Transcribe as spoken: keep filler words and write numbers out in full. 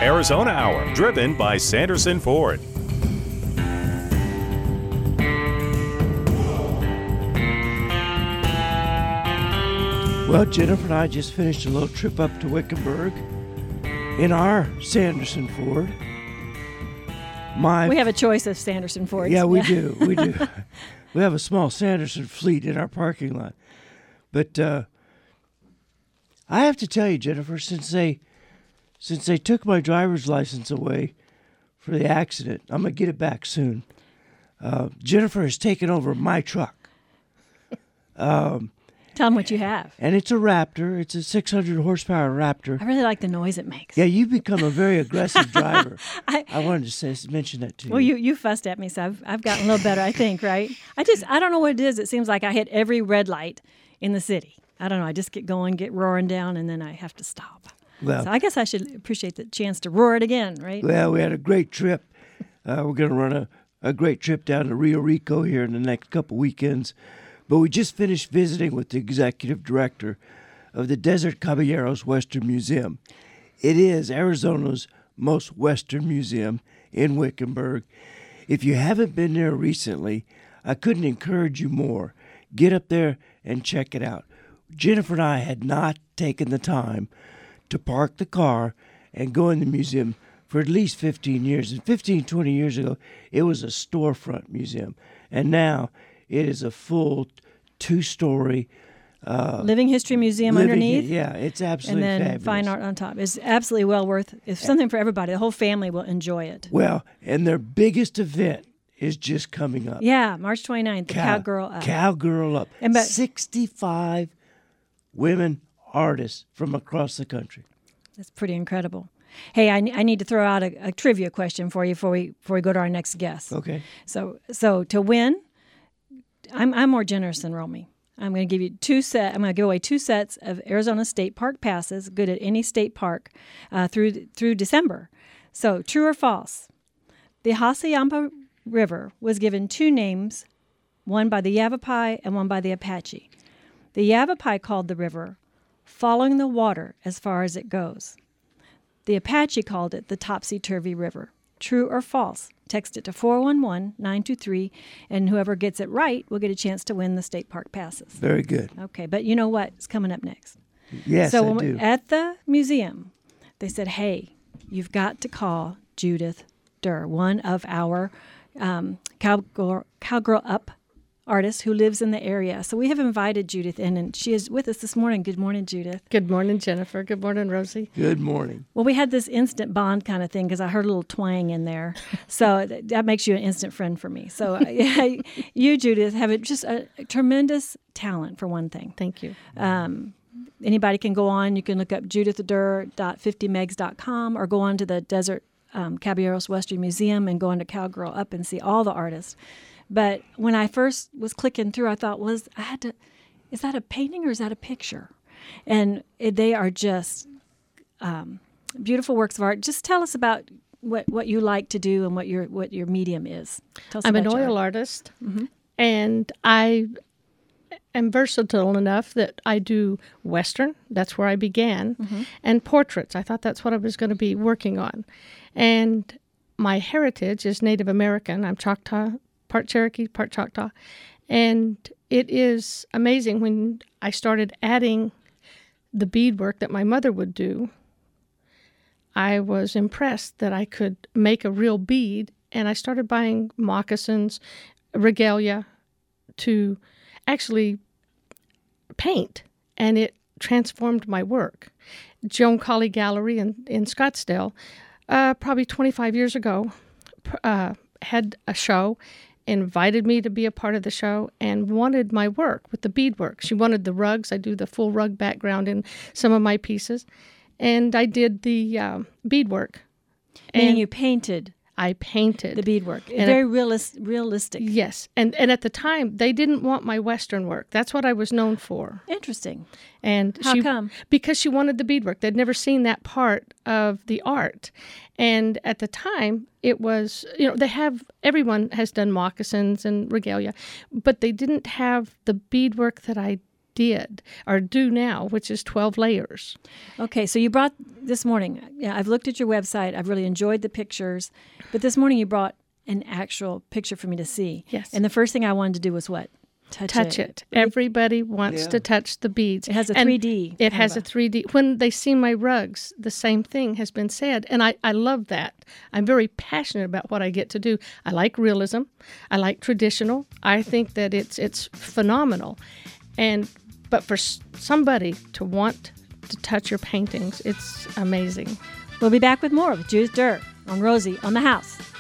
Arizona Hour, driven by Sanderson Ford. Well, Jennifer and I just finished a little trip up to Wickenburg in our Sanderson Ford. My we have a choice of Sanderson Fords. Yeah, we do. We do. We have a small Sanderson fleet in our parking lot. But uh, I have to tell you, Jennifer, since they since they took my driver's license away for the accident, I'm going to get it back soon. Uh, Jennifer has taken over my truck. Um, Tell them what you have. And it's a Raptor. It's a six hundred horsepower Raptor. I really like the noise it makes. Yeah, you've become a very aggressive driver. I, I wanted to say, mention that to you. Well, you, you fussed at me, so I've, I've gotten a little better, I think, right? I just, I don't know what it is. It seems like I hit every red light in the city. I don't know. I just get going, get roaring down, and then I have to stop. Well, so I guess I should appreciate the chance to roar it again, right? Well, we had a great trip. Uh, we're going to run a, a great trip down to Rio Rico here in the next couple weekends. But we just finished visiting with the executive director of the Desert Caballeros Western Museum. It is Arizona's most western museum in Wickenburg. If you haven't been there recently, I couldn't encourage you more. Get up there and check it out. Jennifer and I had not taken the time to park the car and go in the museum for at least fifteen years. And fifteen, twenty years ago, it was a storefront museum. And now it is a full two-story uh, living history museum living, underneath. Yeah, it's absolutely and then fabulous. fine art on top. It's absolutely well worth. It's something for everybody. The whole family will enjoy it. Well, and their biggest event is just coming up. Yeah, March twenty-ninth, the Cow, Cowgirl Up. Cowgirl Up. And but, sixty-five women artists from across the country. That's pretty incredible. Hey, I, I need to throw out a, a trivia question for you before we before we go to our next guest. Okay. So so to win, I'm I'm more generous than Romy. I'm going to give you two set. I'm going to give away two sets of Arizona State Park passes, good at any state park, uh, through through December. So true or false? The Hassayampa River was given two names, one by the Yavapai and one by the Apache. The Yavapai called the river "following the water as far as it goes." The Apache called it the Topsy-Turvy River. True or false? Text it to four one one, nine two three, and whoever gets it right will get a chance to win the state park passes. Very good. Okay, but you know what's coming up next? Yes, so I when do. We, at the museum, they said, hey, you've got to call Judith Durr, one of our um, Cowgirl, Cowgirl Up artist who lives in the area. So we have invited Judith in, and she is with us this morning. Good morning, Judith. Good morning, Jennifer. Good morning, Rosie. Good morning. Well, we had this instant bond kind of thing because I heard a little twang in there. So th- that makes you an instant friend for me. So uh, you, Judith, have a, just a, a tremendous talent, for one thing. Thank you. Um, anybody can go on. You can look up judith durr dot fifty megs dot com or go on to the Desert um, Caballeros Western Museum and go on to Cowgirl Up and see all the artists. But when I first was clicking through, I thought, was I had to, is that a painting or is that a picture? And it, they are just um, beautiful works of art. Just tell us about what, what you like to do and what your what your medium is. Tell us I'm about an your oil art. artist, Mm-hmm. and I am versatile enough that I do Western. That's where I began, Mm-hmm. and portraits. I thought that's what I was going to be working on. And my heritage is Native American. I'm Choctaw, part Cherokee, part Choctaw. And it is amazing when I started adding the beadwork that my mother would do. I was impressed that I could make a real bead, and I started buying moccasins, regalia, to actually paint, and it transformed my work. Joan Colley Gallery in, in Scottsdale, uh, probably twenty-five years ago, uh, had a show, invited me to be a part of the show, and wanted my work with the beadwork. She wanted the rugs. I do the full rug background in some of my pieces, and I did the uh, beadwork. Meaning And you painted I painted. the beadwork. And Very realis- realistic. Yes, and and at the time, they didn't want my Western work. That's what I was known for. Interesting. And How she, come? Because she wanted the beadwork. They'd never seen that part of the art. And at the time, it was, you know, they have, everyone has done moccasins and regalia, but they didn't have the beadwork that I did or do now, which is twelve layers. Okay, so you brought this morning, yeah, I've looked at your website. I've really enjoyed the pictures. But this morning you brought an actual picture for me to see. Yes. And the first thing I wanted to do was what? Touch, touch it. it. Everybody wants Yeah. to touch the beads. It has a And three D. It has a three D. When they see my rugs, the same thing has been said. And I, I love that. I'm very passionate about what I get to do. I like realism. I like traditional. I think that it's it's phenomenal. And but for s- somebody to want to touch your paintings, it's amazing. We'll be back with more with Judith Durr on Rosie on the House.